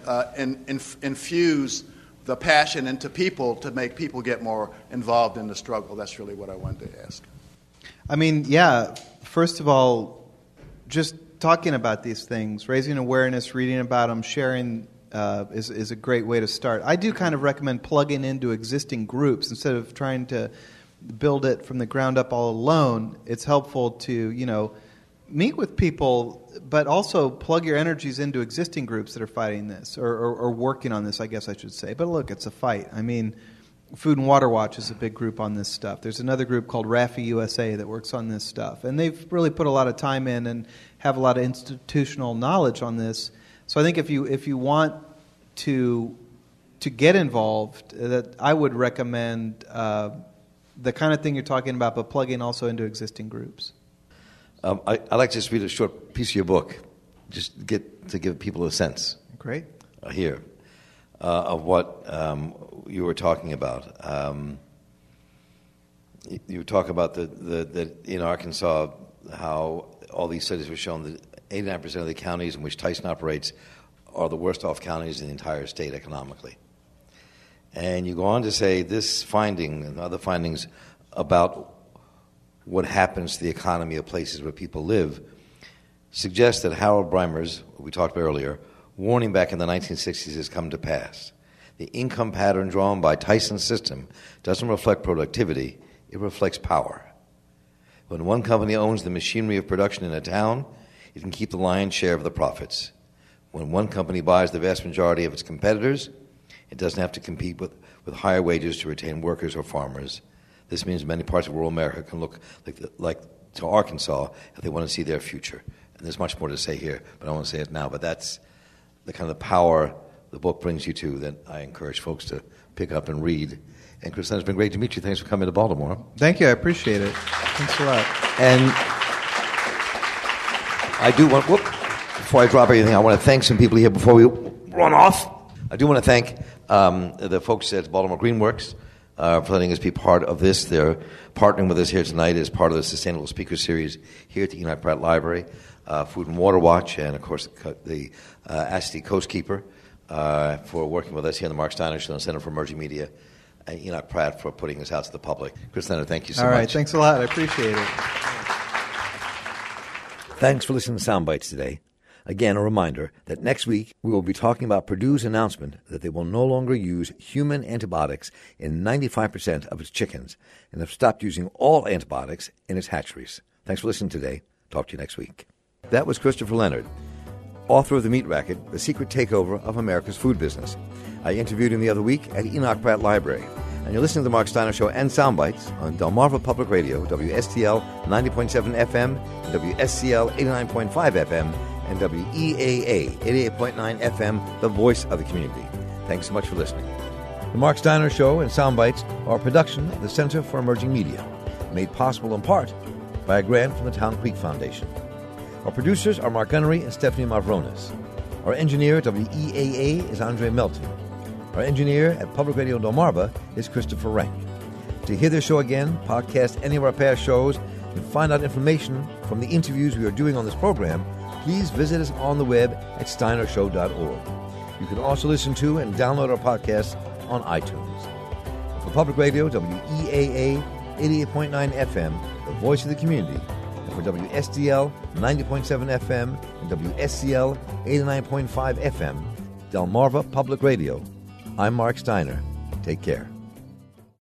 infuse the passion into people to make people get more involved in the struggle. That's really what I wanted to ask. I mean, yeah, first of all, just talking about these things, raising awareness, reading about them, sharing is a great way to start. I do kind of recommend plugging into existing groups instead of trying to build it from the ground up all alone. It's helpful to, meet with people, but also plug your energies into existing groups that are fighting this or working on this, I guess I should say. But look, it's a fight. I mean, Food and Water Watch is a big group on this stuff. There's another group called RAFI USA that works on this stuff. And they've really put a lot of time in and have a lot of institutional knowledge on this. So I think if you want to get involved, that I would recommend the kind of thing you're talking about, but plugging also into existing groups. I'd like to just read a short piece of your book, just to give people a sense. Great. Here, of what you were talking about. You talk about that in Arkansas, how all these studies were shown that 89% of the counties in which Tyson operates are the worst off counties in the entire state economically. And you go on to say this finding and other findings about what happens to the economy of places where people live suggests that Harold Breimer's, what we talked about earlier, warning back in the 1960s has come to pass. The income pattern drawn by Tyson's system doesn't reflect productivity, it reflects power. When one company owns the machinery of production in a town, it can keep the lion's share of the profits. When one company buys the vast majority of its competitors, it doesn't have to compete with higher wages to retain workers or farmers. This means many parts of rural America can look like to Arkansas if they want to see their future. And there's much more to say here, but I won't say it now. But that's the kind of power the book brings you to that I encourage folks to pick up and read. And Chris, it's been great to meet you. Thanks for coming to Baltimore. Thank you. I appreciate it. Thanks a lot. And I do want, before I drop anything, I want to thank some people here before we run off. I do want to thank the folks at Baltimore Greenworks for letting us be part of this. They're partnering with us here tonight as part of the Sustainable Speaker Series here at the Enoch Pratt Library. Food and Water Watch, and of course the ASTI Coastkeeper for working with us here in the Mark Steiner Show and Center for Emerging Media, and Enoch Pratt for putting this out to the public. Chris Leonard, thank you so much. All right, thanks a lot. I appreciate it. Thanks for listening to Soundbites today. Again, a reminder that next week we will be talking about Purdue's announcement that they will no longer use human antibiotics in 95% of its chickens and have stopped using all antibiotics in its hatcheries. Thanks for listening today. Talk to you next week. That was Christopher Leonard, author of The Meat Racket, The Secret Takeover of America's Food Business. I interviewed him the other week at Enoch Pratt Library, and you're listening to The Mark Steiner Show and Soundbites on Delmarva Public Radio, WSTL 90.7 FM, WSCL 89.5 FM, and WEAA 88.9 FM, the voice of the community. Thanks so much for listening. The Mark Steiner Show and Soundbites are a production of the Center for Emerging Media, made possible in part by a grant from the Town Creek Foundation. Our producers are Mark Gunnery and Stephanie Mavronis. Our engineer at WEAA is Andre Melton. Our engineer at Public Radio Delmarva is Christopher Rank. To hear this show again, podcast any of our past shows, and find out information from the interviews we are doing on this program, please visit us on the web at steinershow.org. You can also listen to and download our podcasts on iTunes. For Public Radio, WEAA 88.9 FM, the voice of the community, and for WSDL 90.7 FM and WSCL 89.5 FM, Delmarva Public Radio, I'm Mark Steiner. Take care.